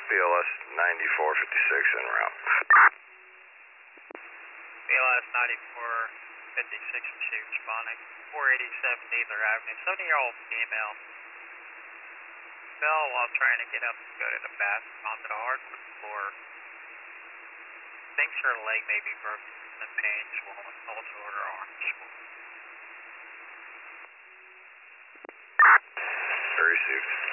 BLS 9456 en route. BLS 9456 received responding. 487 Needler Avenue, 70-year-old female. Fell while trying to get up to go to the bathroom onto the hardwood floor. Thinks her leg may be broken and pain swollen, also her arm swollen. Received.